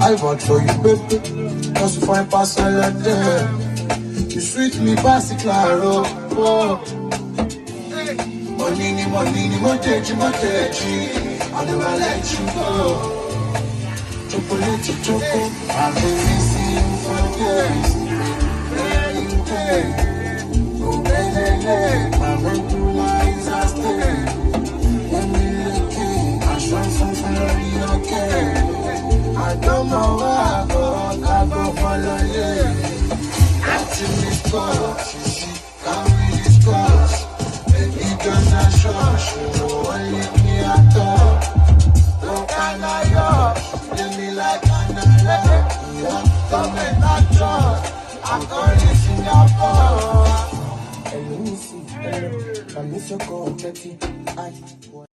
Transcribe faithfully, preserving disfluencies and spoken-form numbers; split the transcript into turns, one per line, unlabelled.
I vote for you, baby. Cause you find pass all of them. You sweet me, pass it, claro. Oh. Money, ni money, ni moteji, moteji. I never let you go. Chocolate, choco. I've been missing you for days. Every day. Oh, baby, I went through lies, I stay. Let me look in. I shot something very okay. I don't know where I go, I go follow you. Acting this cause, you see, can't really discuss. Baby, girl, not sure, she know what leave me at all. No kind of yours, leave me like an alert. You come and not trust, I'm calling Singapore. Let me see, I miss your call, Betty. I